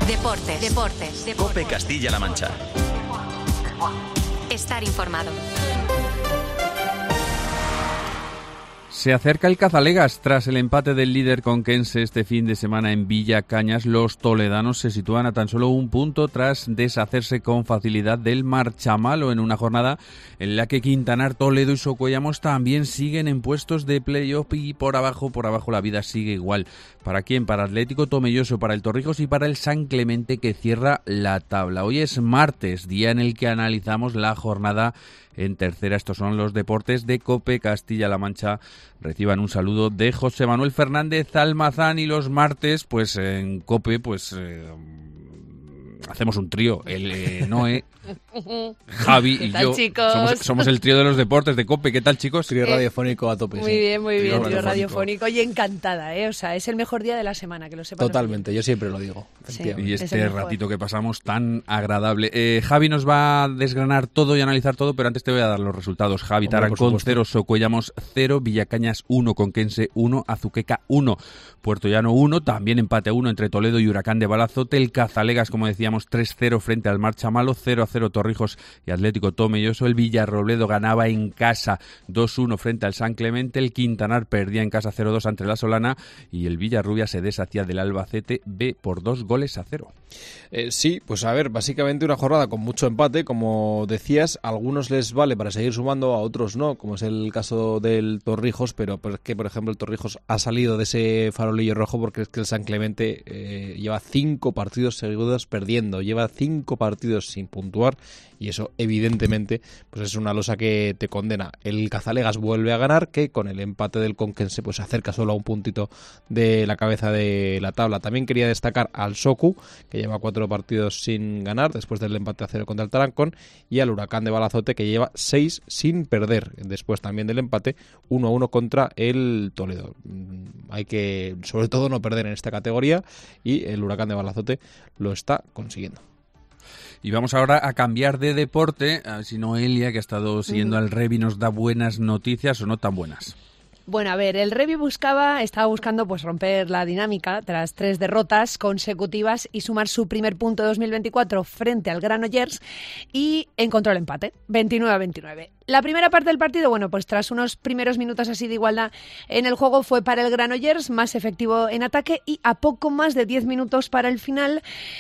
Deportes. COPE Castilla-La Mancha. Estar informado. Se acerca el Cazalegas. Tras el empate del líder conquense este fin de semana en Villa Cañas, los toledanos se sitúan a tan solo un punto tras deshacerse con facilidad del Marchamalo en una jornada en la que Quintanar, Toledo y Socuellamos también siguen en puestos de playoff y por abajo la vida sigue igual. ¿Para quién? Para Atlético Tomelloso, para el Torrijos y para el San Clemente, que cierra la tabla. Hoy es martes, día en el que analizamos la jornada en tercera. Estos son los deportes de COPE Castilla-La Mancha. Reciban un saludo de José Manuel Fernández Almazán, y los martes, pues en COPE, hacemos un trío. Noé, Javi y yo somos el trío de los deportes de COPE. ¿Qué tal, chicos? Trío radiofónico a tope. Muy bien, trío radiofónico. Y encantada, O sea, es el mejor día de la semana, que lo sepan. Totalmente, yo siempre lo digo. Sí, y este ratito que pasamos tan agradable. Javi nos va a desgranar todo y analizar todo, pero antes te voy a dar los resultados. Javi, Tarancón 0, Socuellamos 0, Villacañas 1, Conquense 1, Azuqueca 1, Puerto Llano 1, también empate 1 entre Toledo y Huracán de Balazote. El Cazalegas, como decíamos, 3-0 frente al Marchamalo, 0-0 Torrijos y Atlético Tomelloso. El Villarrobledo ganaba en casa 2-1 frente al San Clemente. El Quintanar perdía en casa 0-2 ante la Solana, y el Villarrubia se deshacía del Albacete B por 2-0. Sí, pues a ver, básicamente una jornada con mucho empate, como decías. A algunos les vale para seguir sumando, a otros no, como es el caso del Torrijos, pero es que, por ejemplo, el Torrijos ha salido de ese farolillo rojo porque es que el San Clemente lleva 5 partidos seguidos perdiendo, lleva 5 partidos sin puntuar, y eso evidentemente pues es una losa que te condena. El Cazalegas vuelve a ganar, que con el empate del Conquense pues se acerca solo a un puntito de la cabeza de la tabla. También quería destacar al Socu, que lleva 4 partidos sin ganar después del empate a 0 contra el Tarancón, y al Huracán de Balazote, que lleva 6 sin perder después también del empate 1-1 contra el Toledo. Hay que sobre todo no perder en esta categoría, y el Huracán de Balazote lo está consiguiendo. Y vamos ahora a cambiar de deporte, a ver si Noelia, que ha estado siguiendo al Revi, nos da buenas noticias o no tan buenas. Bueno, a ver, el Revi estaba buscando pues romper la dinámica tras 3 derrotas consecutivas y sumar su primer punto de 2024 frente al Granollers, y encontró el empate, 29-29. La primera parte del partido, bueno, pues tras unos primeros minutos así de igualdad en el juego, fue para el Granollers, más efectivo en ataque, y a poco más de 10 minutos para el final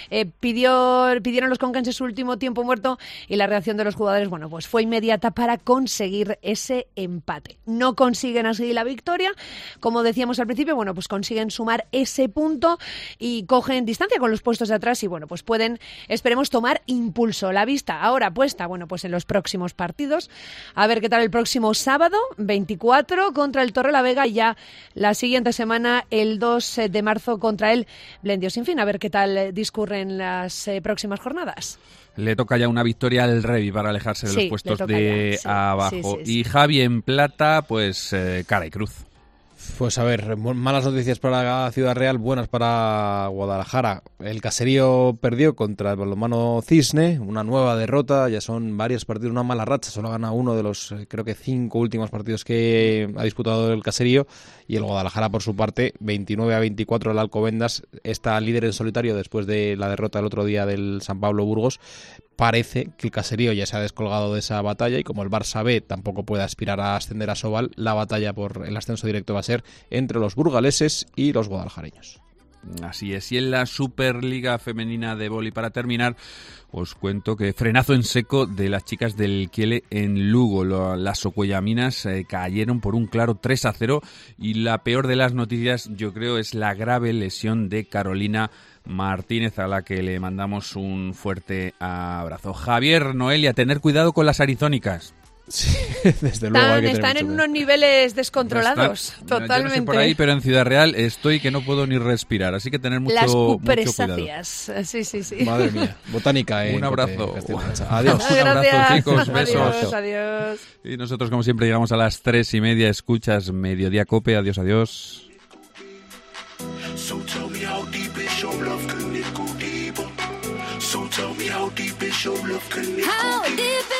pidieron los conquenses su último tiempo muerto, y la reacción de los jugadores, bueno, pues fue inmediata para conseguir ese empate. No consiguen así la victoria, como decíamos al principio, bueno, pues consiguen sumar ese punto y cogen distancia con los puestos de atrás, y bueno, pues pueden, esperemos, tomar impulso. La vista ahora puesta, bueno, pues en los próximos partidos. A ver qué tal el próximo sábado, 24, contra el Torrelavega, y ya la siguiente semana, el 2 de marzo, contra el Blendio Sinfín. A ver qué tal discurren las próximas jornadas. Le toca ya una victoria al Revi para alejarse de los puestos de abajo. Y Javi en plata, pues cara y cruz. Pues a ver, malas noticias para Ciudad Real, buenas para Guadalajara. El Caserío perdió contra el balonmano Cisne, una nueva derrota, ya son varios partidos, una mala racha, solo gana uno de los, creo que 5 últimos partidos que ha disputado el Caserío, y el Guadalajara, por su parte, 29-24 el Alcobendas, está líder en solitario después de la derrota el otro día del San Pablo Burgos. Parece que el Caserío ya se ha descolgado de esa batalla, y como el Barça B tampoco puede aspirar a ascender a Sobal, la batalla por el ascenso directo va a ser entre los burgaleses y los guadalajareños. Así es. Y en la Superliga Femenina de Vóley, para terminar, os cuento que frenazo en seco de las chicas del Kiele en Lugo. Las socuellaminas cayeron por un claro 3-0, y la peor de las noticias, yo creo, es la grave lesión de Carolina Martínez, a la que le mandamos un fuerte abrazo. Javier, Noelia, tener cuidado con las arizónicas. Sí, desde luego hay que están en unos niveles descontrolados, totalmente. Yo no sé por ahí, pero en Ciudad Real estoy que no puedo ni respirar, así que tener mucho cuidado. Sí. Madre mía, botánica. Un abrazo. Adiós. Un abrazo, chicos, besos. Adiós. Y nosotros, como siempre, llegamos a las 3:30. Escuchas Mediodía COPE. Adiós. So tell me how deep is your love, can it go deeper? So tell me how deep is your love, can it go deeper?